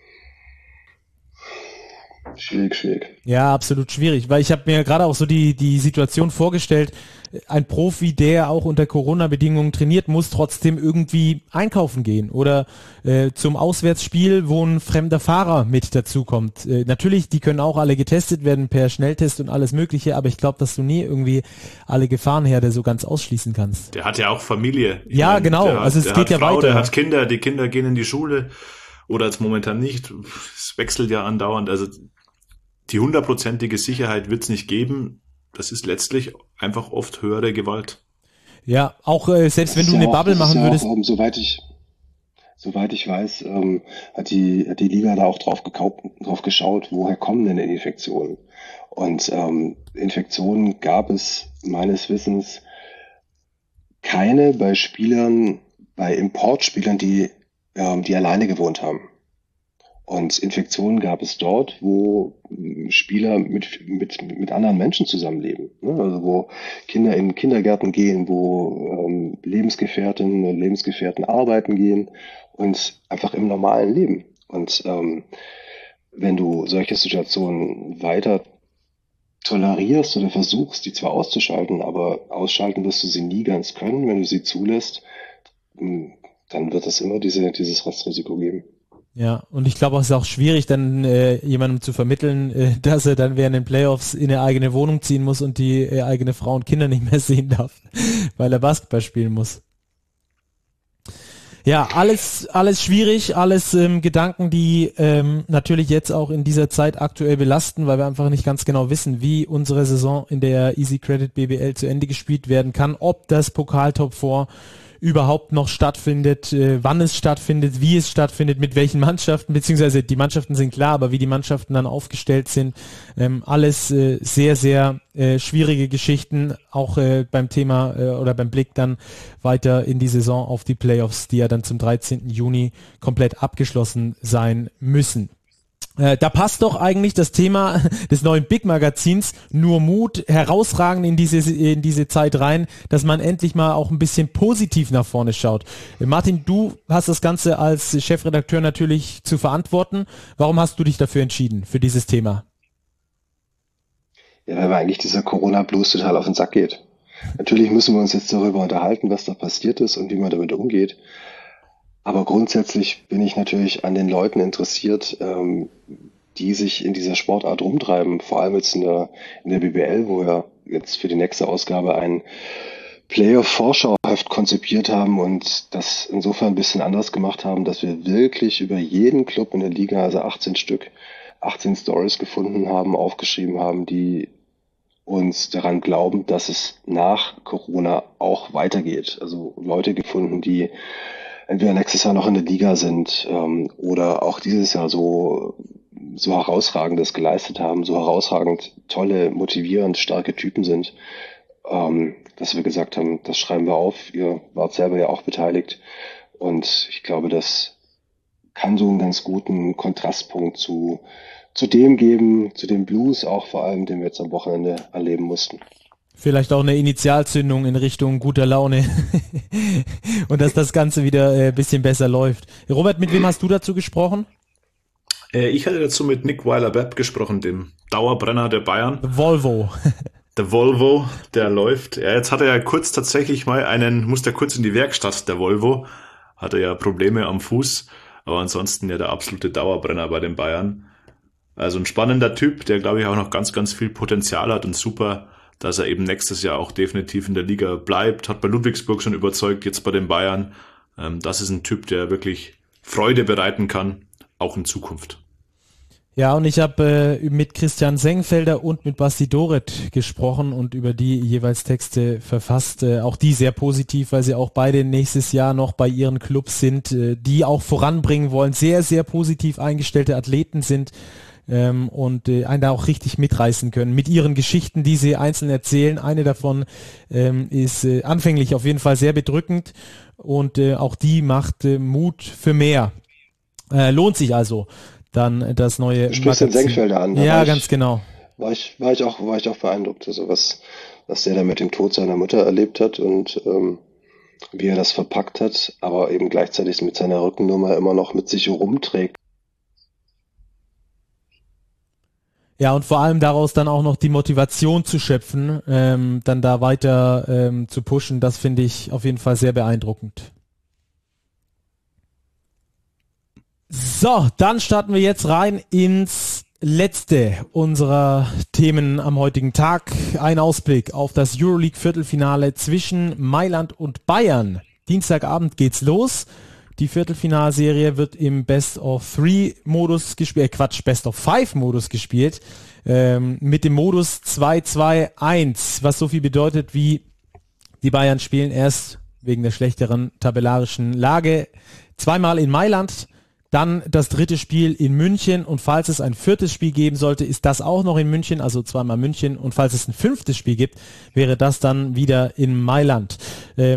schwierig, schwierig. Ja, absolut schwierig, weil ich habe mir gerade auch so die, die Situation vorgestellt, ein Profi, der auch unter Corona-Bedingungen trainiert, muss trotzdem irgendwie einkaufen gehen oder äh, zum Auswärtsspiel, wo ein fremder Fahrer mit dazukommt. Äh, natürlich, die können auch alle getestet werden per Schnelltest und alles Mögliche, aber ich glaube, dass du nie irgendwie alle Gefahrenherde so ganz ausschließen kannst. Der hat ja auch Familie. Ich ja, meine, genau, der, also es der geht hat ja Frau, weiter. Der hat Kinder, die Kinder gehen in die Schule oder jetzt momentan nicht. Es wechselt ja andauernd, also die hundertprozentige Sicherheit wird es nicht geben. Das ist letztlich einfach oft höhere Gewalt. Ja, auch äh, selbst wenn Das du ist eine ja auch- Bubble das ist machen ja würdest. Auch, ähm, soweit ich, soweit ich weiß, ähm, hat die, hat die Liga da auch drauf, gekau- drauf geschaut, woher kommen denn die Infektionen? Und ähm, Infektionen gab es meines Wissens keine bei Spielern, bei Importspielern, die, ähm, die alleine gewohnt haben. Und Infektionen gab es dort, wo Spieler mit, mit, mit anderen Menschen zusammenleben. Ne? Also wo Kinder in Kindergärten gehen, wo ähm, Lebensgefährtinnen und Lebensgefährten arbeiten gehen und einfach im normalen Leben. Und ähm, wenn du solche Situationen weiter tolerierst oder versuchst, die zwar auszuschalten, aber ausschalten wirst du sie nie ganz können, wenn du sie zulässt, dann wird es immer diese, dieses Restrisiko geben. Ja, und ich glaube, es ist auch schwierig, dann äh, jemandem zu vermitteln, äh, dass er dann während den Playoffs in eine eigene Wohnung ziehen muss und die äh, eigene Frau und Kinder nicht mehr sehen darf, weil er Basketball spielen muss. Ja, alles alles schwierig, alles ähm, Gedanken, die ähm, natürlich jetzt auch in dieser Zeit aktuell belasten, weil wir einfach nicht ganz genau wissen, wie unsere Saison in der Easy Credit B B L zu Ende gespielt werden kann, ob das Pokal-Top vier überhaupt noch stattfindet, äh, wann es stattfindet, wie es stattfindet, mit welchen Mannschaften, beziehungsweise die Mannschaften sind klar, aber wie die Mannschaften dann aufgestellt sind, ähm, alles äh, sehr, sehr äh, schwierige Geschichten, auch äh, beim Thema äh, oder beim Blick dann weiter in die Saison auf die Playoffs, die ja dann zum dreizehnten Juni komplett abgeschlossen sein müssen. Äh, da passt doch eigentlich das Thema des neuen Big-Magazins Nur Mut herausragend in diese in diese Zeit rein, dass man endlich mal auch ein bisschen positiv nach vorne schaut. Äh, Martin, du hast das Ganze als Chefredakteur natürlich zu verantworten. Warum hast du dich dafür entschieden, für dieses Thema? Ja, weil mir eigentlich dieser Corona-Blues total auf den Sack geht. Natürlich müssen wir uns jetzt darüber unterhalten, was da passiert ist und wie man damit umgeht. Aber grundsätzlich bin ich natürlich an den Leuten interessiert, ähm, die sich in dieser Sportart rumtreiben. Vor allem jetzt in der, in der B B L, wo wir jetzt für die nächste Ausgabe ein Playoff-Vorschauheft konzipiert haben und das insofern ein bisschen anders gemacht haben, dass wir wirklich über jeden Club in der Liga, also achtzehn Stück, achtzehn Stories gefunden haben, aufgeschrieben haben, die uns daran glauben, dass es nach Corona auch weitergeht. Also Leute gefunden, die entweder nächstes Jahr noch in der Liga sind ähm, oder auch dieses Jahr so so herausragendes geleistet haben, so herausragend tolle, motivierend, starke Typen sind, ähm, dass wir gesagt haben, das schreiben wir auf. Ihr wart selber ja auch beteiligt und ich glaube, das kann so einen ganz guten Kontrastpunkt zu zu dem geben, zu dem Blues auch vor allem, den wir jetzt am Wochenende erleben mussten. Vielleicht auch eine Initialzündung in Richtung guter Laune und dass das Ganze wieder ein äh, bisschen besser läuft. Robert, mit wem hast du dazu gesprochen? Äh, ich hatte dazu mit Nick Weiler-Webb gesprochen, dem Dauerbrenner der Bayern. The Volvo. Der Volvo, der läuft. Ja, jetzt hat er ja kurz tatsächlich mal einen, musste er kurz in die Werkstatt, der Volvo. Hatte ja Probleme am Fuß, aber ansonsten ja der absolute Dauerbrenner bei den Bayern. Also ein spannender Typ, der glaube ich auch noch ganz, ganz viel Potenzial hat und super, dass er eben nächstes Jahr auch definitiv in der Liga bleibt. Hat bei Ludwigsburg schon überzeugt, jetzt bei den Bayern. Das ist ein Typ, der wirklich Freude bereiten kann, auch in Zukunft. Ja, und ich habe äh, mit Christian Sengfelder und mit Basti Doret gesprochen und über die jeweils Texte verfasst. Äh, auch die sehr positiv, weil sie auch beide nächstes Jahr noch bei ihren Clubs sind, äh, die auch voranbringen wollen. Sehr, sehr positiv eingestellte Athleten sind. Ähm, und äh, einen da auch richtig mitreißen können mit ihren Geschichten, die sie einzeln erzählen. Eine davon ähm, ist äh, anfänglich auf jeden Fall sehr bedrückend und äh, auch die macht äh, Mut für mehr. Äh, lohnt sich also dann das neue Du sprichst den Sengfelder an. Ja, war ganz ich, genau. War ich, war ich auch, war ich auch beeindruckt, also was, was der da mit dem Tod seiner Mutter erlebt hat und ähm, wie er das verpackt hat, aber eben gleichzeitig mit seiner Rückennummer immer noch mit sich rumträgt. Ja, und vor allem daraus dann auch noch die Motivation zu schöpfen, ähm, dann da weiter ähm, zu pushen, das finde ich auf jeden Fall sehr beeindruckend. So, dann starten wir jetzt rein ins letzte unserer Themen am heutigen Tag. Ein Ausblick auf das Euroleague-Viertelfinale zwischen Mailand und Bayern. Dienstagabend geht's los. Die Viertelfinalserie wird im Best-of-Three-Modus gespielt, äh Quatsch, Best-of-Five-Modus gespielt, ähm, mit dem Modus zwei zwei eins, was so viel bedeutet wie die Bayern spielen erst wegen der schlechteren tabellarischen Lage zweimal in Mailand, dann das dritte Spiel in München und falls es ein viertes Spiel geben sollte, ist das auch noch in München, also zweimal München und falls es ein fünftes Spiel gibt, wäre das dann wieder in Mailand. Ähm,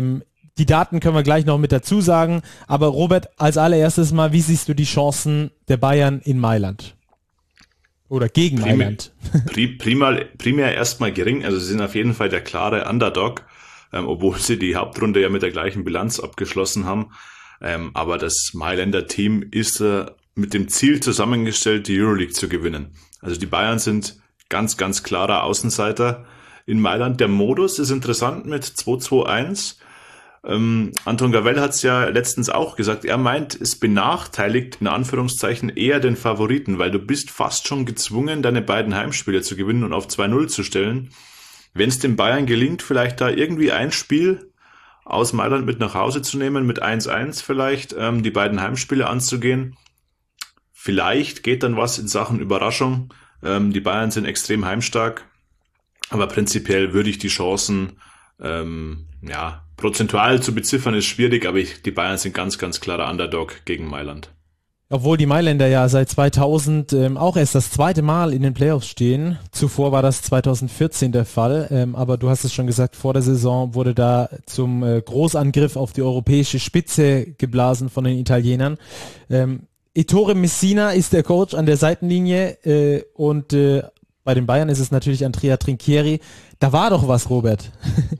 die Daten können wir gleich noch mit dazu sagen. Aber Robert, als allererstes mal, wie siehst du die Chancen der Bayern in Mailand? Oder gegen Primär, Mailand? primär, primär erstmal gering. Also sie sind auf jeden Fall der klare Underdog, ähm, obwohl sie die Hauptrunde ja mit der gleichen Bilanz abgeschlossen haben. Ähm, aber das Mailänder Team ist äh, mit dem Ziel zusammengestellt, die Euroleague zu gewinnen. Also die Bayern sind ganz, ganz klarer Außenseiter in Mailand. Der Modus ist interessant mit zwei zwei eins. Ähm, Anton Gavell hat es ja letztens auch gesagt, er meint, es benachteiligt in Anführungszeichen eher den Favoriten, weil du bist fast schon gezwungen, deine beiden Heimspiele zu gewinnen und auf zwei null zu stellen. Wenn es den Bayern gelingt, vielleicht da irgendwie ein Spiel aus Mailand mit nach Hause zu nehmen, mit eins eins vielleicht, ähm, die beiden Heimspiele anzugehen, vielleicht geht dann was in Sachen Überraschung. Ähm, die Bayern sind extrem heimstark, aber prinzipiell würde ich die Chancen, ähm, ja, prozentual zu beziffern ist schwierig, aber ich, die Bayern sind ganz, ganz klarer Underdog gegen Mailand. Obwohl die Mailänder ja seit zweitausend ähm, auch erst das zweite Mal in den Playoffs stehen. Zuvor war das zweitausendvierzehn der Fall, ähm, aber du hast es schon gesagt, vor der Saison wurde da zum äh, Großangriff auf die europäische Spitze geblasen von den Italienern. Ähm, Ettore Messina ist der Coach an der Seitenlinie äh, und äh, bei den Bayern ist es natürlich Andrea Trinchieri. Da war doch was, Robert.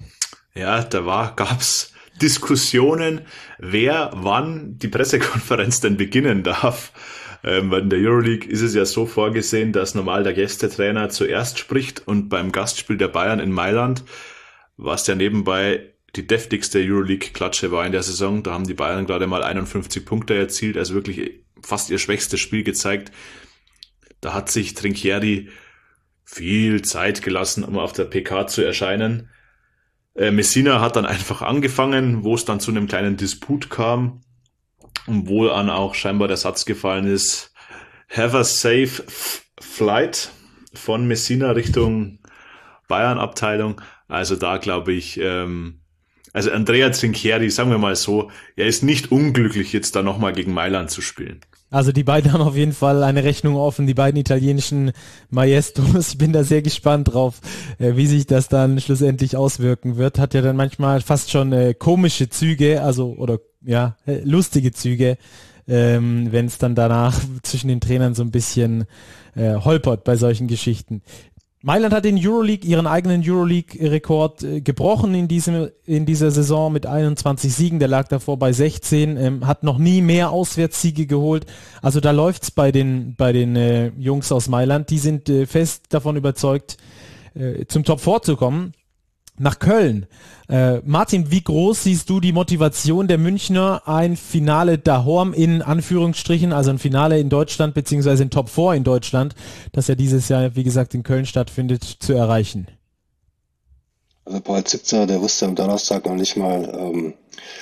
Ja, da war, gab's Diskussionen, wer wann die Pressekonferenz denn beginnen darf. Ähm, weil in der Euroleague ist es ja so vorgesehen, dass normal der Gästetrainer zuerst spricht und beim Gastspiel der Bayern in Mailand, was ja nebenbei die deftigste Euroleague-Klatsche war in der Saison, da haben die Bayern gerade mal einundfünfzig Punkte erzielt, also wirklich fast ihr schwächstes Spiel gezeigt. Da hat sich Trinchieri viel Zeit gelassen, um auf der P K zu erscheinen. Äh, Messina hat dann einfach angefangen, wo es dann zu einem kleinen Disput kam und wo dann auch scheinbar der Satz gefallen ist, have a safe f- flight von Messina Richtung Bayern-Abteilung. Also da glaube ich, ähm, also Andrea Trinchieri, sagen wir mal so, er ist nicht unglücklich, jetzt da nochmal gegen Mailand zu spielen. Also die beiden haben auf jeden Fall eine Rechnung offen, die beiden italienischen Maestros. Ich bin da sehr gespannt drauf, äh, wie sich das dann schlussendlich auswirken wird. Hat ja dann manchmal fast schon äh, komische Züge, also oder ja, äh, lustige Züge, ähm, wenn es dann danach zwischen den Trainern so ein bisschen äh, holpert bei solchen Geschichten. Mailand hat in Euroleague ihren eigenen Euroleague-Rekord äh, gebrochen in diesem in dieser Saison mit einundzwanzig Siegen. Der lag davor bei sechzehn, ähm, hat noch nie mehr Auswärtssiege geholt. Also da läuft's bei den bei den äh, Jungs aus Mailand. Die sind äh, fest davon überzeugt, äh, zum Top vier zu kommen. Nach Köln. Äh, Martin, wie groß siehst du die Motivation der Münchner, ein Finale daheim in Anführungsstrichen, also ein Finale in Deutschland beziehungsweise ein Top vier in Deutschland, das ja dieses Jahr, wie gesagt, in Köln stattfindet, zu erreichen? Also Paul Zipzer, der wusste am Donnerstag noch nicht mal, ähm,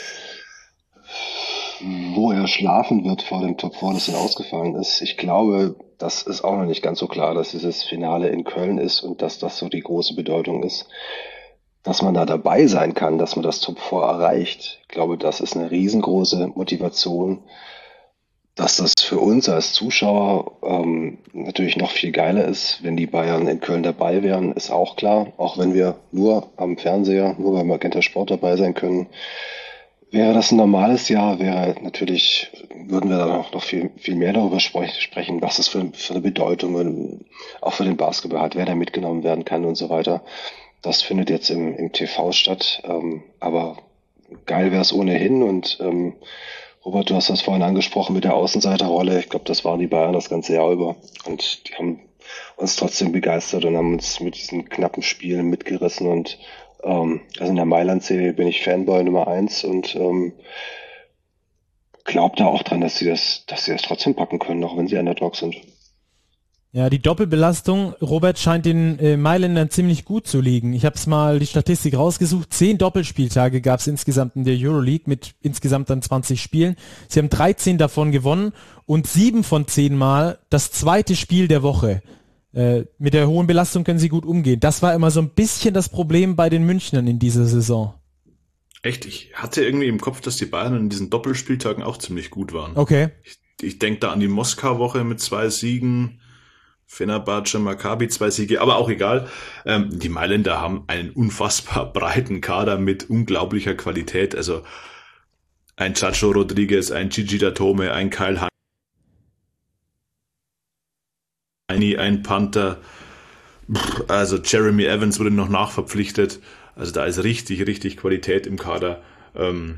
wo er schlafen wird vor dem Top vier, das dann ausgefallen ist. Ich glaube, das ist auch noch nicht ganz so klar, dass dieses Finale in Köln ist und dass das so die große Bedeutung ist. Dass man da dabei sein kann, dass man das Top vier erreicht. Ich glaube, das ist eine riesengroße Motivation. Dass das für uns als Zuschauer ähm, natürlich noch viel geiler ist, wenn die Bayern in Köln dabei wären, ist auch klar. Auch wenn wir nur am Fernseher, nur beim Magenta Sport dabei sein können. Wäre das ein normales Jahr, wäre natürlich, würden wir dann auch noch viel, viel mehr darüber sprechen, was das für, für eine Bedeutung auch für den Basketball hat, wer da mitgenommen werden kann und so weiter. Das findet jetzt im, im T V statt, ähm, aber geil wäre es ohnehin. Und ähm, Robert, du hast das vorhin angesprochen mit der Außenseiterrolle. Ich glaube, das waren die Bayern das ganze Jahr über. Und die haben uns trotzdem begeistert und haben uns mit diesen knappen Spielen mitgerissen. Und ähm, also in der Mailand-Serie bin ich Fanboy Nummer eins und ähm, glaube da auch dran, dass sie das, dass sie das trotzdem packen können, auch wenn sie Underdog sind. Ja, die Doppelbelastung, Robert, scheint den äh, Mailändern ziemlich gut zu liegen. Ich habe es mal die Statistik rausgesucht. Zehn Doppelspieltage gab es insgesamt in der Euroleague mit insgesamt dann zwanzig Spielen. Sie haben dreizehn davon gewonnen und sieben von zehn Mal das zweite Spiel der Woche. Äh, mit der hohen Belastung können sie gut umgehen. Das war immer so ein bisschen das Problem bei den Münchnern in dieser Saison. Echt? Ich hatte irgendwie im Kopf, dass die Bayern in diesen Doppelspieltagen auch ziemlich gut waren. Okay. Ich, ich denke da an die Moskau-Woche mit zwei Siegen. Fenerbahce, Maccabi, zwei Siege, aber auch egal. Ähm, die Mailänder haben einen unfassbar breiten Kader mit unglaublicher Qualität. Also ein Chacho Rodriguez, ein Gigi Datome, ein Kyle Heini, ein Panther. Also Jeremy Evans wurde noch nachverpflichtet. Also da ist richtig, richtig Qualität im Kader. Ähm,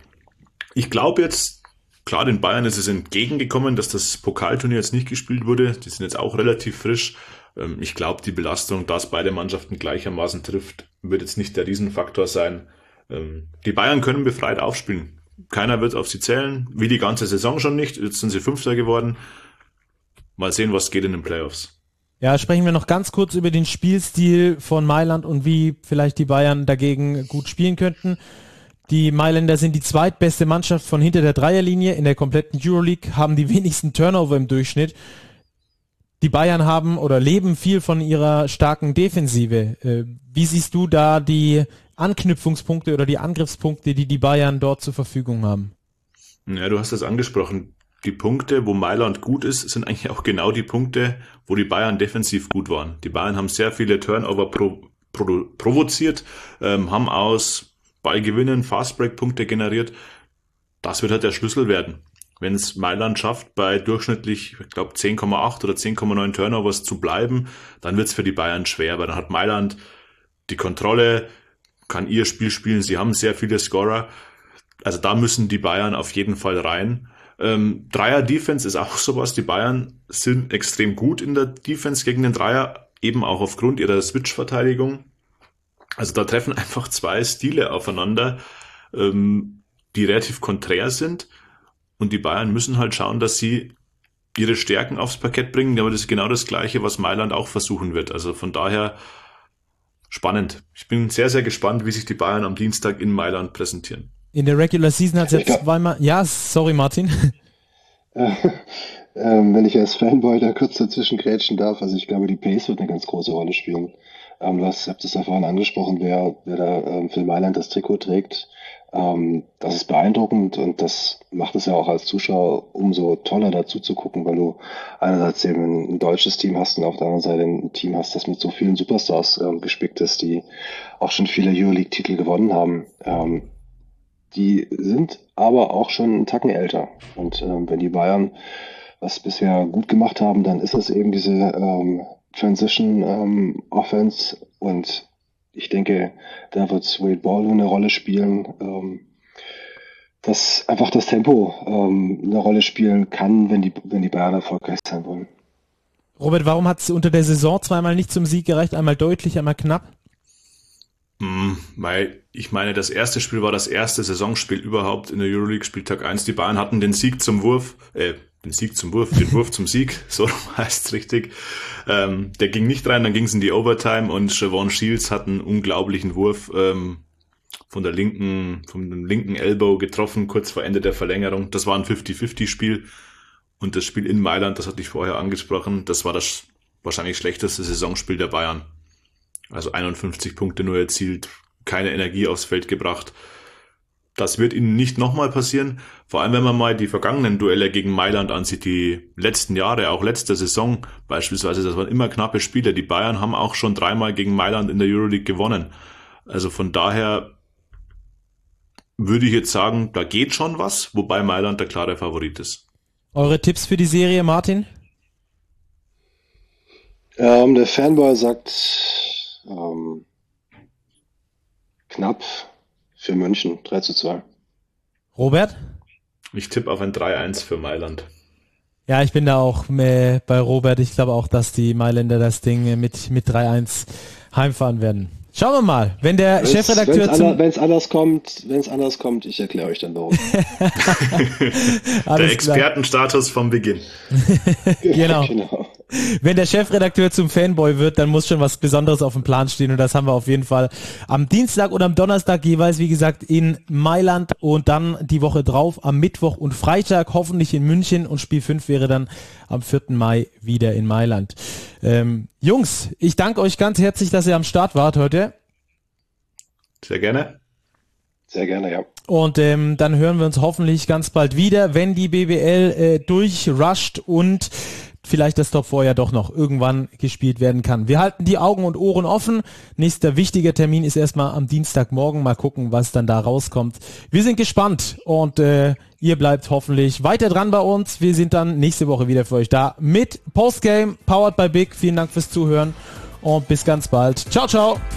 ich glaube jetzt, klar, den Bayern ist es entgegengekommen, dass das Pokalturnier jetzt nicht gespielt wurde. Die sind jetzt auch relativ frisch. Ähm, ich glaube, die Belastung, dass beide Mannschaften gleichermaßen trifft, wird jetzt nicht der Riesenfaktor sein. Ähm, die Bayern können befreit aufspielen. Keiner wird auf sie zählen, wie die ganze Saison schon nicht. Jetzt sind sie Fünfter geworden. Mal sehen, was geht in den Playoffs. Ja, sprechen wir noch ganz kurz über den Spielstil von Mailand und wie vielleicht die Bayern dagegen gut spielen könnten. Die Mailänder sind die zweitbeste Mannschaft von hinter der Dreierlinie in der kompletten Euroleague, haben die wenigsten Turnover im Durchschnitt. Die Bayern haben oder leben viel von ihrer starken Defensive. Wie siehst du da die Anknüpfungspunkte oder die Angriffspunkte, die die Bayern dort zur Verfügung haben? Ja, du hast das angesprochen. Die Punkte, wo Mailand gut ist, sind eigentlich auch genau die Punkte, wo die Bayern defensiv gut waren. Die Bayern haben sehr viele Turnover pro, pro, provoziert, ähm, haben aus Ballgewinnen Fastbreak-Punkte generiert. Das wird halt der Schlüssel werden. Wenn es Mailand schafft, bei durchschnittlich, ich glaube, zehn Komma acht oder zehn Komma neun Turnovers zu bleiben, dann wird es für die Bayern schwer, weil dann hat Mailand die Kontrolle, kann ihr Spiel spielen, sie haben sehr viele Scorer. Also da müssen die Bayern auf jeden Fall rein. Ähm, Dreier-Defense ist auch sowas. Die Bayern sind extrem gut in der Defense gegen den Dreier, eben auch aufgrund ihrer Switch-Verteidigung. Also da treffen einfach zwei Stile aufeinander, ähm, die relativ konträr sind. Und die Bayern müssen halt schauen, dass sie ihre Stärken aufs Parkett bringen. Aber das ist genau das Gleiche, was Mailand auch versuchen wird. Also von daher spannend. Ich bin sehr, sehr gespannt, wie sich die Bayern am Dienstag in Mailand präsentieren. In der Regular Season hat es jetzt zweimal... Ja, sorry Martin. Äh, ähm, wenn ich als Fanboy da kurz dazwischen grätschen darf, also ich glaube, die Pace wird eine ganz große Rolle spielen. Ähm, du hast, habt es ja vorhin angesprochen, wer, wer da ähm, für Mailand das Trikot trägt. Ähm, das ist beeindruckend und das macht es ja auch als Zuschauer umso toller dazu zu gucken, weil du einerseits eben ein, ein deutsches Team hast und auf der anderen Seite ein Team hast, das mit so vielen Superstars ähm, gespickt ist, die auch schon viele Euroleague-Titel gewonnen haben. Ähm, die sind aber auch schon einen Tacken älter. Und ähm, wenn die Bayern was bisher gut gemacht haben, dann ist es eben diese ähm, Transition ähm, Offense und ich denke, da wird Wade Baldwin eine Rolle spielen, ähm, dass einfach das Tempo ähm, eine Rolle spielen kann, wenn die, wenn die Bayern erfolgreich sein wollen. Robert, warum hat es unter der Saison zweimal nicht zum Sieg gereicht? Einmal deutlich, einmal knapp? Mm, weil ich meine, das erste Spiel war das erste Saisonspiel überhaupt in der Euroleague, Spieltag eins. Die Bayern hatten den Sieg zum Wurf, äh, den Sieg zum Wurf, den Wurf zum Sieg, so heißt es richtig. Ähm, der ging nicht rein, dann ging es in die Overtime und Siobhan Shields hat einen unglaublichen Wurf ähm, von der linken, vom linken Elbow getroffen, kurz vor Ende der Verlängerung. Das war ein fünfzig fünfzig Spiel und das Spiel in Mailand, das hatte ich vorher angesprochen, das war das wahrscheinlich schlechteste Saisonspiel der Bayern. Also einundfünfzig Punkte nur erzielt, keine Energie aufs Feld gebracht. Das wird ihnen nicht nochmal passieren. Vor allem, wenn man mal die vergangenen Duelle gegen Mailand ansieht, die letzten Jahre, auch letzte Saison beispielsweise, das waren immer knappe Spiele. Die Bayern haben auch schon dreimal gegen Mailand in der Euroleague gewonnen. Also von daher würde ich jetzt sagen, da geht schon was, wobei Mailand der klare Favorit ist. Eure Tipps für die Serie, Martin? Ähm, der Fanboy sagt ähm, knapp für München, drei zu zwei. Robert? Ich tippe auf ein drei eins für Mailand. Ja, ich bin da auch äh, bei Robert. Ich glaube auch, dass die Mailänder das Ding äh, mit, mit drei eins heimfahren werden. Schauen wir mal, wenn der wenn's, Chefredakteur wenn's zum... Wenn es anders kommt, wenn es anders kommt, ich erkläre euch dann warum. Der Expertenstatus vom Beginn. Genau. Genau. Wenn der Chefredakteur zum Fanboy wird, dann muss schon was Besonderes auf dem Plan stehen und das haben wir auf jeden Fall am Dienstag und am Donnerstag jeweils, wie gesagt, in Mailand und dann die Woche drauf am Mittwoch und Freitag hoffentlich in München und Spiel fünf wäre dann am vierten Mai wieder in Mailand. Ähm, Jungs, ich danke euch ganz herzlich, dass ihr am Start wart heute. Sehr gerne. Sehr gerne, ja. Und ähm, dann hören wir uns hoffentlich ganz bald wieder, wenn die B B L äh, durchrusht und vielleicht das Top vier ja doch noch irgendwann gespielt werden kann. Wir halten die Augen und Ohren offen. Nächster wichtiger Termin ist erstmal am Dienstagmorgen. Mal gucken, was dann da rauskommt. Wir sind gespannt und äh, ihr bleibt hoffentlich weiter dran bei uns. Wir sind dann nächste Woche wieder für euch da mit Postgame, powered by Big. Vielen Dank fürs Zuhören und bis ganz bald. Ciao, ciao.